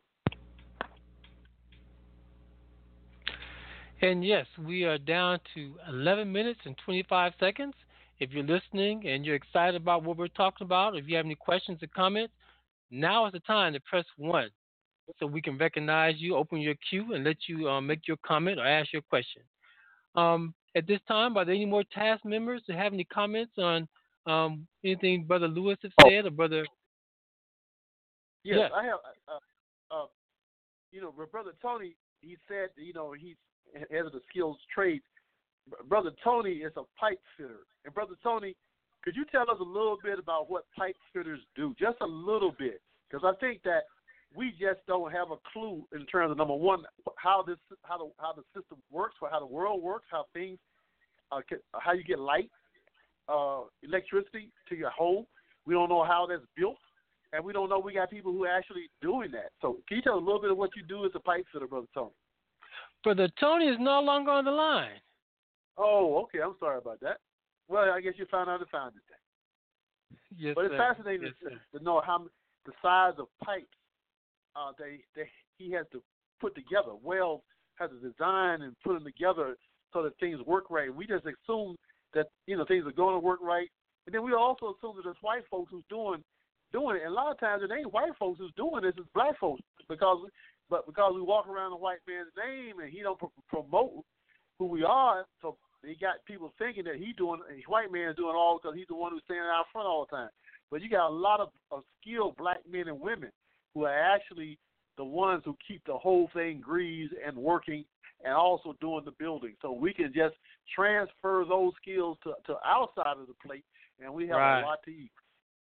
And yes, we are down to eleven minutes and twenty-five seconds. If you're listening and you're excited about what we're talking about, if you have any questions or comments, now is the time to press one, so we can recognize you, open your queue, and let you um, make your comment or ask your question. Um, at this time, are there any more task members that have any comments on um, anything Brother Lewis has said, or Brother? Yes, yes. I have. Uh, uh, you know, Brother Tony, he said, you know, he's head of the skills trades. Brother Tony is a pipe fitter. And Brother Tony, could you tell us a little bit about what pipe fitters do? Just a little bit, because I think that we just don't have a clue in terms of, number one, how this how the how the system works, how the world works, how things, uh, how you get light, uh, electricity to your home. We don't know how that's built, and we don't know we got people who are actually doing that. So can you tell us a little bit of what you do as a pipe fitter, Brother Tony? Brother Tony is no longer on the line. Oh, okay. I'm sorry about that. Well, I guess you found out to find it then. Yes, but it's sir. fascinating yes, to, to know how the size of pipes uh, they, they he has to put together. Wells has to design and put them together so that things work right. We just assume that, you know, things are going to work right, and then we also assume that it's white folks who's doing doing it. And a lot of times it ain't white folks who's doing this; it's black folks, because but because we walk around the white man's name and he don't pr- promote who we are, so they got people thinking that he doing a white man is doing all because he's the one who's standing out front all the time. But you got a lot of, of skilled black men and women who are actually the ones who keep the whole thing greased and working, and also doing the building. So we can just transfer those skills to, to our side of the plate, and we have right. a lot to eat.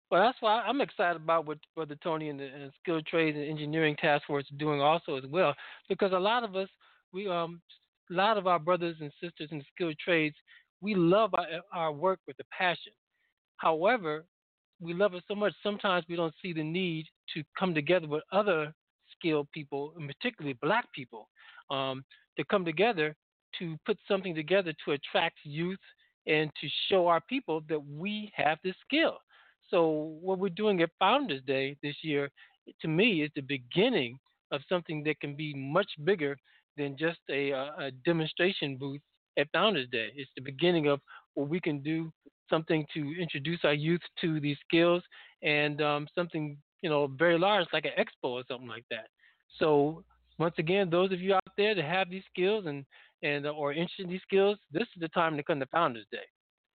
Well, that's why I'm excited about what Brother Tony and the and Skilled Trades and Engineering Task Force is doing also as well, because a lot of us, we um, a lot of our brothers and sisters in skilled trades, we love our, our work with a passion. However, we love it so much. Sometimes we don't see the need to come together with other skilled people, and particularly Black people, um, to come together to put something together to attract youth and to show our people that we have this skill. So what we're doing at Founders Day this year, to me, is the beginning of something that can be much bigger than just a, uh, a demonstration booth at Founders Day. It's the beginning of what we can do, something to introduce our youth to these skills, and um, something you know very large like an expo or something like that. So once again, those of you out there that have these skills and and uh, or interested in these skills, this is the time to come to Founders Day.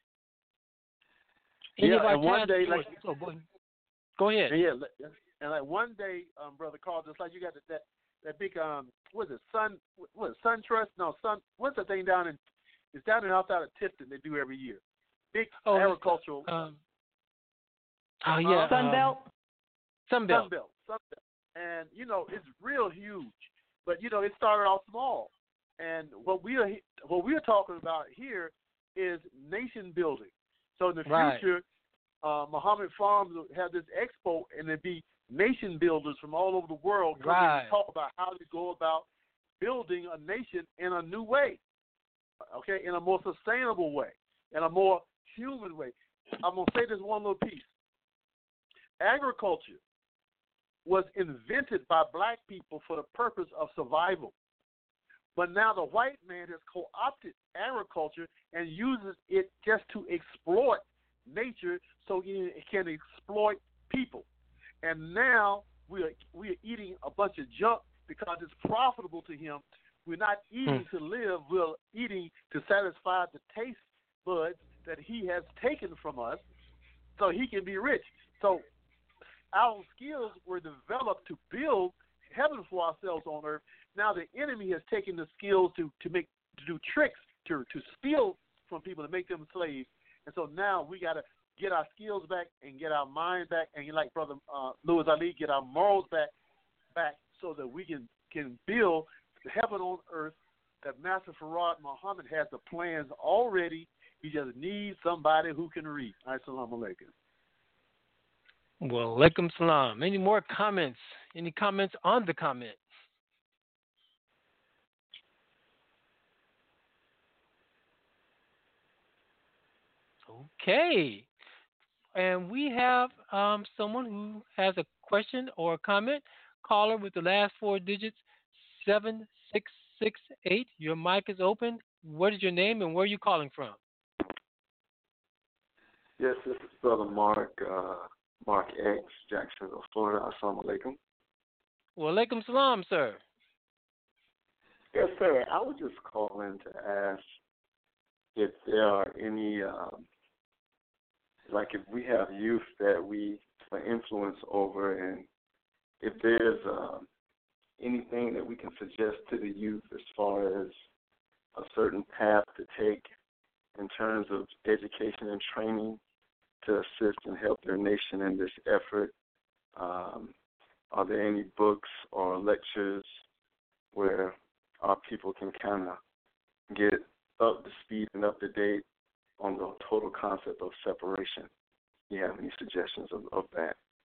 Any of Yeah, our and one task day, force- like, oh, go, go ahead. and yeah, like- and like one day, um, brother Carl, just like you got that that, that big um, what is it, Sun, what is it, Sun Trust? No, Sun. What's the thing down in? It's down in outside of Tifton. They do every year. Big Oh, agricultural. Um, oh yeah, Sunbelt. Um, Sunbelt. Sunbelt, Sunbelt, and you know it's real huge. But you know it started off small, and what we are what we are talking about here is nation building. So in the Right. future, uh, Muhammad Farms will have this expo, and it'd be nation builders from all over the world coming Right. to talk about how to go about building a nation in a new way, okay, in a more sustainable way, in a more human way. I'm gonna say this one little piece. Agriculture was invented by black people for the purpose of survival. But now the white man has co-opted agriculture and uses it just to exploit nature so he can exploit people. And now we are we are eating a bunch of junk because it's profitable to him. We're not eating to live, we're eating to satisfy the taste buds that he has taken from us so he can be rich. So our skills were developed to build heaven for ourselves on earth. Now the enemy has taken the skills to, to make to do tricks, to to steal from people, to make them slaves. And so now we got to get our skills back and get our mind back, and like Brother uh, Louis Ali, get our morals back, back so that we can, can build the heaven on earth that Master Farad Muhammad has the plans already. He just needs somebody who can read. Assalamu alaikum. Well, alaikum salam. Any more comments? Any comments on the comment? Okay. And we have um, someone who has a question or a comment. Caller with the last four digits, seven six six eight. Your mic is open. What is your name and where are you calling from? Yes, this is Brother Mark, uh, Mark X, Jacksonville, Florida. Assalamu alaikum. Well, alaikum salam, sir. Yes, sir. I was just calling to ask if there are any, um, like if we have youth that we have influence over, and if there's um, anything that we can suggest to the youth as far as a certain path to take in terms of education and training to assist and help their nation in this effort. Um, are there any books or lectures where our people can kind of get up to speed and up to date on the total concept of separation? Do you have any suggestions of, of that?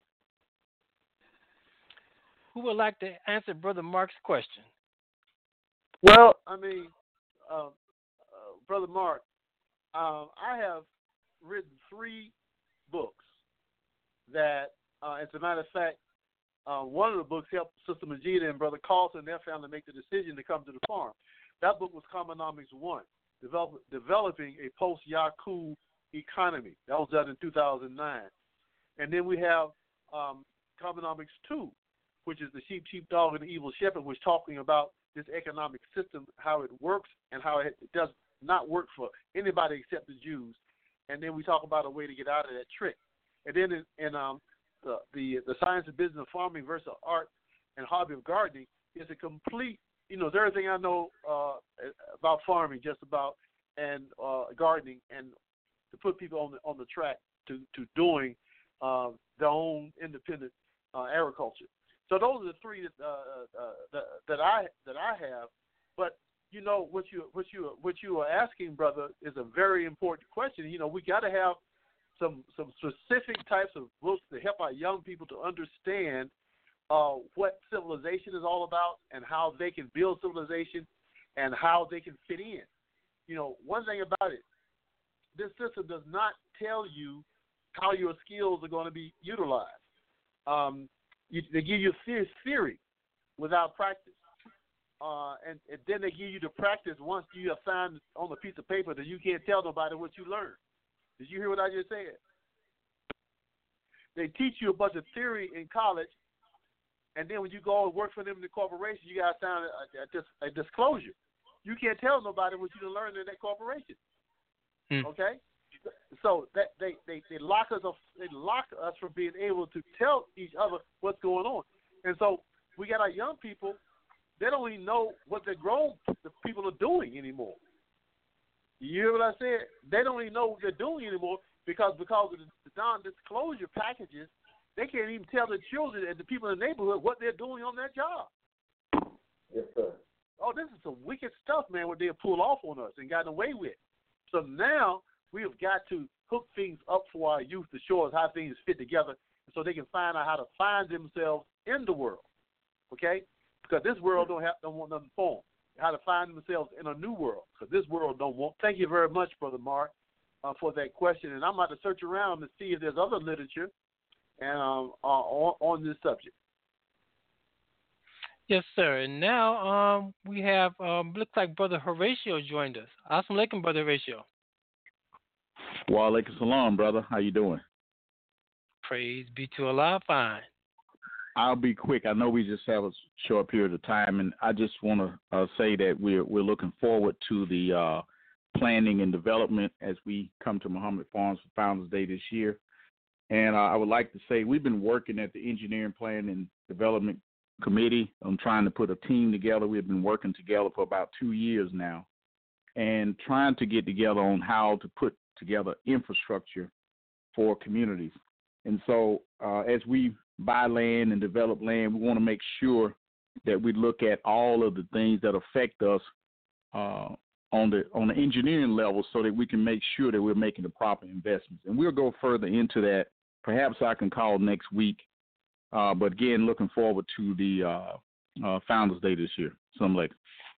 Who would like to answer Brother Mark's question? Well, I mean, uh, uh, Brother Mark, uh, I have written three books that, uh, as a matter of fact, uh, one of the books helped Sister Majida and Brother Carlson and their family make the decision to come to the farm. That book was Commonomics one, develop, developing a post-Yakub economy. That was done in two thousand nine. And then we have um, Commonomics two, which is the sheep, sheepdog, and the evil shepherd, which is talking about this economic system, how it works, and how it does not work for anybody except the Jews. And then we talk about a way to get out of that trick. And then in, in um, the, the the science and business of farming versus art and hobby of gardening is a complete, you know, it's everything I know uh, about farming, just about, and uh, gardening, and to put people on the on the track to, to doing uh, their own independent uh, agriculture. So those are the three that, uh, uh, that that I that I have. But you know what you what you what you are asking, brother, is a very important question. You know, we got to have some some specific types of books to help our young people to understand uh, what civilization is all about and how they can build civilization and how they can fit in. You know, one thing about it, this system does not tell you how your skills are going to be utilized. Um, you, they give you theory without practice. Uh, and, and then they give you the practice once you have signed on a piece of paper that you can't tell nobody what you learned. Did you hear what I just said? They teach you a bunch of theory in college, and then when you go and work for them in the corporation, you got to sign a, a, a disclosure. You can't tell nobody what you learned in that corporation. Hmm. Okay? So that they, they, they lock us up, they lock us from being able to tell each other what's going on. And so we got our young people. They don't even know what the grown the people are doing anymore. You hear what I said? They don't even know what they're doing anymore because because of the, the non-disclosure packages, they can't even tell the children and the people in the neighborhood what they're doing on their job. Yes, sir. Oh, this is some wicked stuff, man, what they'll pull off on us and gotten away with. So now we have got to hook things up for our youth to show us how things fit together so they can find out how to find themselves in the world, okay? Because this world don't have don't want nothing for them. How to find themselves in a new world. Because this world don't want. Thank you very much, Brother Mark, uh, for that question. And I'm about to search around to see if there's other literature and um, uh, on, on this subject. Yes, sir. And now um, we have um, looks like Brother Horatio joined us. Assalamu alaikum, Brother Horatio. Wa alaikum salam, brother. How you doing? Praise be to Allah. Fine. I'll be quick. I know we just have a short period of time, and I just want to uh, say that we're we're looking forward to the uh, planning and development as we come to Muhammad Farms for Founders Day this year. And uh, I would like to say we've been working at the Engineering Plan and Development Committee on trying to put a team together. We've been working together for about two years now and trying to get together on how to put together infrastructure for communities. And so uh, as we buy land and develop land, we want to make sure that we look at all of the things that affect us uh, on the on the engineering level so that we can make sure that we're making the proper investments. And we'll go further into that. Perhaps I can call next week. Uh, but again, looking forward to the uh, uh, Founders Day this year. Some like.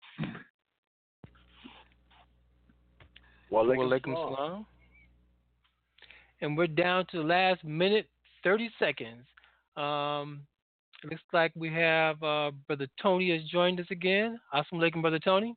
Wa alaikum salam. And we're down to the last minute, thirty seconds. Um, it looks like we have uh, Brother Tony has joined us again. Assalamu alaikum, Brother Tony.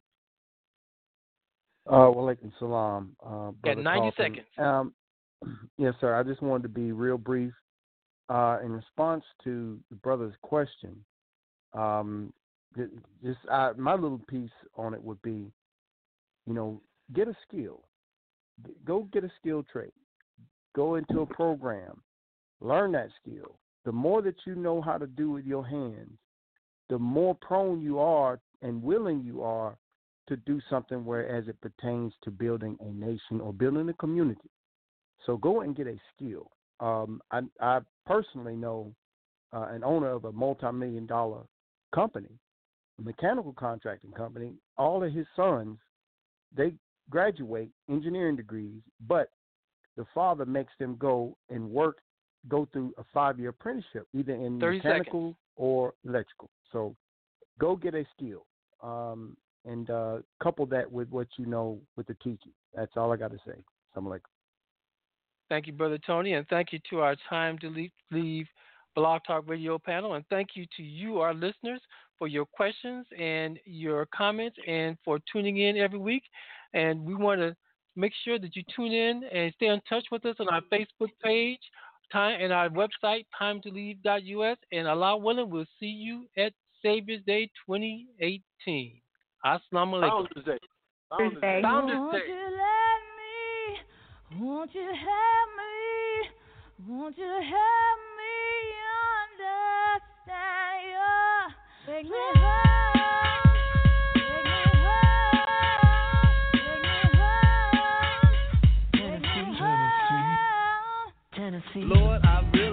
Uh, wa alaikum salam. Uh, Got ninety Carlton. seconds. Um, yes, sir. I just wanted to be real brief. Uh, in response to the brother's question, um, just I, my little piece on it would be, you know, get a skill. Go get a skill trade. Go into a program. Learn that skill. The more that you know how to do with your hands, the more prone you are and willing you are to do something where as it pertains to building a nation or building a community. So go and get a skill. Um, I, I personally know uh, an owner of a multi-million dollar company, a mechanical contracting company. All of his sons, they graduate engineering degrees, but the father makes them go and work, go through a five-year apprenticeship, either in mechanical seconds. or electrical. So go get a skill um, and uh, couple that with what you know with the teaching. That's all I got to say. Something like. Thank you, Brother Tony, and thank you to our Time to Leave, leave Blog Talk Radio panel, and thank you to you, our listeners, for your questions and your comments and for tuning in every week. And we want to make sure that you tune in and stay in touch with us on our Facebook page time and our website, time to leave dot U S. And Allah willing, we'll see you at Savior's Day twenty eighteen. Assalamu alaikum. Founders Day. Founders Day. Founders Day. Won't you help me? Won't you help me understand you? Take me home. Take me home. Take me home. Tennessee. Tennessee. Lord, I really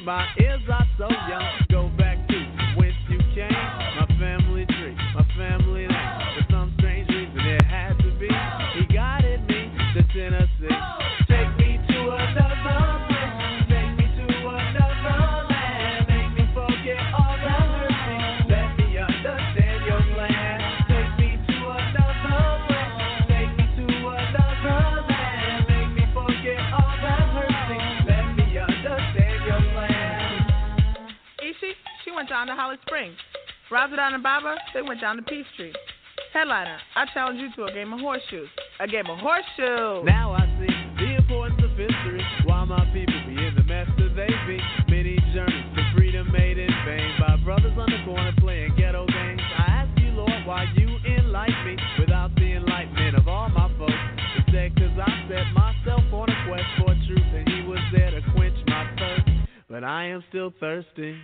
my ears are so young. Go back to whence you came, my family tree, my family name. For some strange reason it had to be. He guided me to Tennessee. Take me to another place, take me to another land. Make me forget all the hurt me, let me understand your plan. Take me to another place, take me to another land. Make me forget all the hurt me, let me understand your plan. Ishi, she went down to Holly Springs. Razadon and Baba, they went down to Peachtree. Headliner, I challenge you to a game of horseshoes. A game of horseshoes. Now I see the importance of history. Why my people be in the mess that they be. Many journeys to freedom made in vain by brothers on the corner playing ghetto games. I ask you, Lord, why you enlighten me without the enlightenment of all my folks. It's said cause I set myself on a quest for truth and he was there to quench my thirst. But I am still thirsty.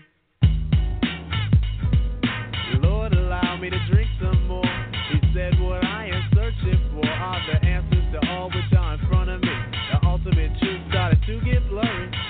Lord, allow me to drink some more. He said what I am searching for are the answers to all which are in front of me. The ultimate truth started to get blurry.